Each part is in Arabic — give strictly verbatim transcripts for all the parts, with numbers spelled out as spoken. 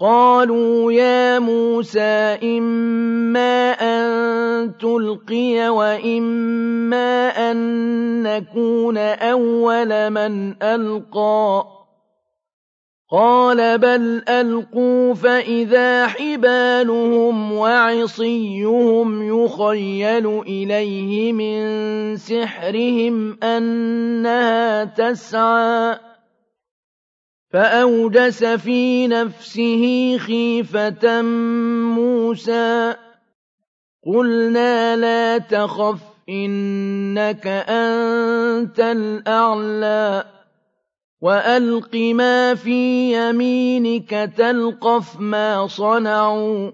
قالوا يا موسى إما أن تلقي وإما أن نكون أول من ألقى قال بل ألقوا فإذا حبالهم وعصيهم يخيل إليه من سحرهم أنها تسعى فأوجس في نفسه خيفة موسى قلنا لا تخف إنك أنت الأعلى وألق ما في يمينك تلقف ما صنعوا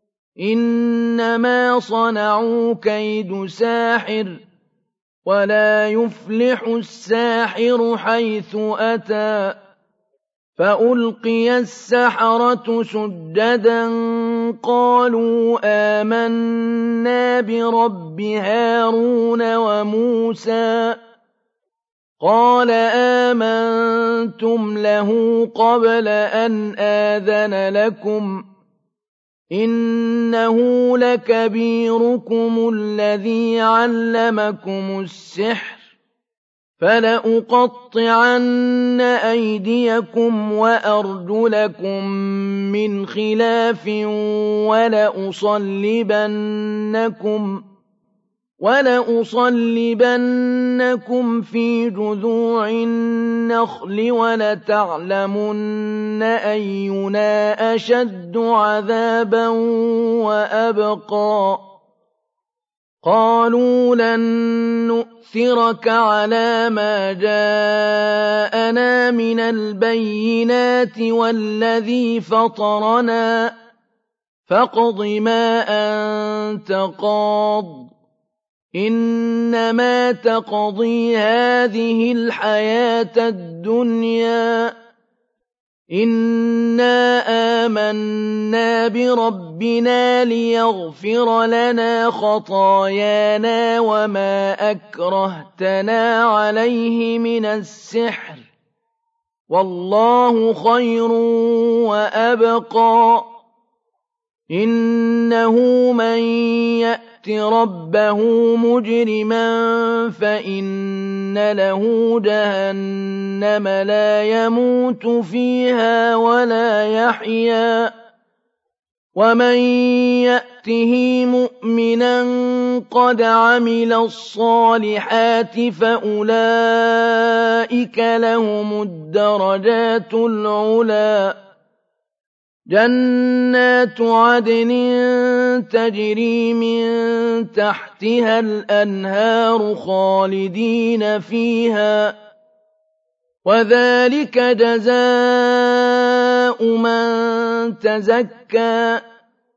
إنما صنعوا كيد ساحر ولا يفلح الساحر حيث أتى فألقي السحرة سجدا قالوا آمنا برب هارون وموسى قال آمنتم له قبل أن آذن لكم إنه لكبيركم الذي علمكم السحر فلأقطعن أيديكم وأرجلكم من خلاف ولأصلبنكم ولأصلبنكم في جذوع النخل ولتعلمن أينا أشد عذابا وأبقى قالوا لن نؤثرك على ما جاءنا من البينات والذي فطرنا فاقض ما أنت قاض إنما تقضي هذه الحياة الدنيا إنا آمنا بربنا ليغفر لنا خطايانا وما أكرهتنا عليه من السحر والله خير وأبقى إنه من يأت ربه مجرما فإن له جهنم لا يموت فيها ولا يحيا ومن يأته مؤمنا قد عمل الصالحات فأولئك لهم الدرجات العلى جنات عدن تجري من تحتها الأنهار خالدين فيها وذلك جزاء من تزكى